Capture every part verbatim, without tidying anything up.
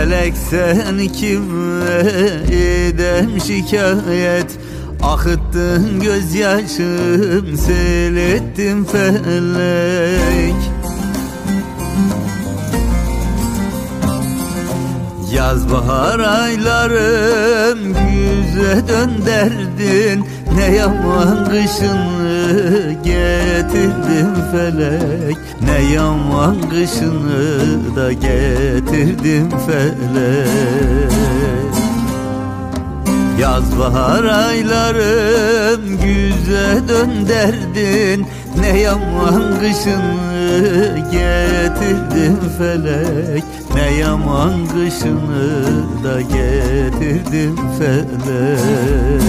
Felek seni kime edem şikayet, akıttın gözyaşım, sel ettin felek. Yaz bahar aylarım güze dönderdin, ne yaman kışını getirdin felek, ne yaman kışını da getirdin felek. Yaz bahar aylarım güze dönderdin, ne yaman kışını getirdin felek, ne yaman kışını da getirdin felek.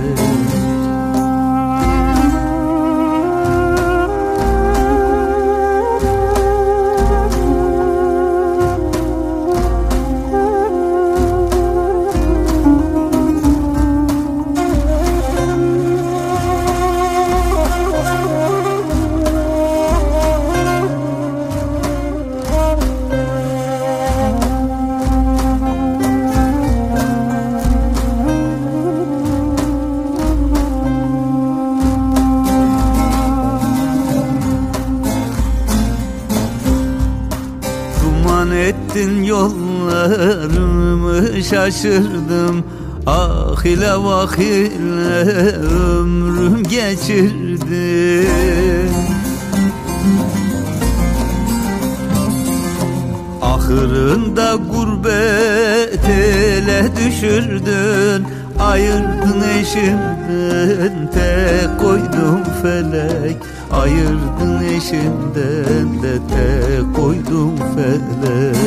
Ettin yollarımı şaşırdım, ah ile vah ile ömrüm geçirdim. Ahırında gurbet ele düşürdün, ayırdın eşimden tek koydum felek, ayırdın eşimden de tek koydum felek.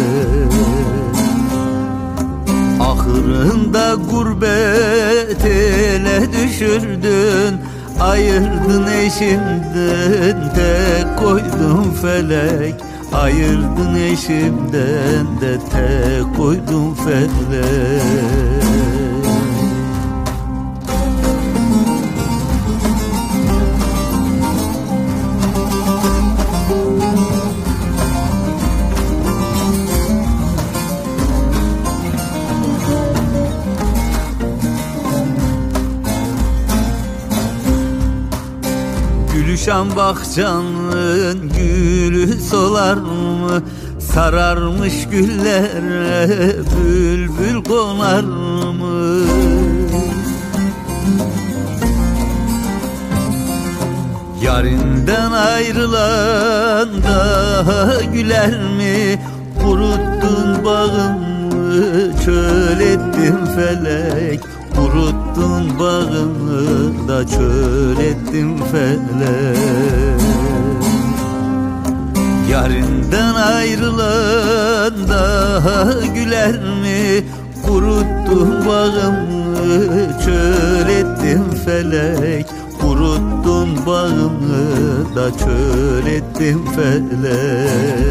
Ahırında gurbet ele düşürdün, ayırdın eşimden tek koydum felek, ayırdın eşimden de tek koydum felek. Gülüşen bahçanın gülü solar mı? Sararmış güllere bülbül konar mı? Yarinden ayrılan daha güler mi? Kuruttun bağımı, çöl ettin felek, kuruttun bağımı da çöl ettin felek. Yarinden ayrılan daha güler mi? Kuruttun bağımı, çöl ettin felek, kuruttun bağımı da çöl ettin felek.